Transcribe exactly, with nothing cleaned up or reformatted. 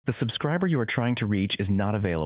The subscriber you are trying to reach is not available.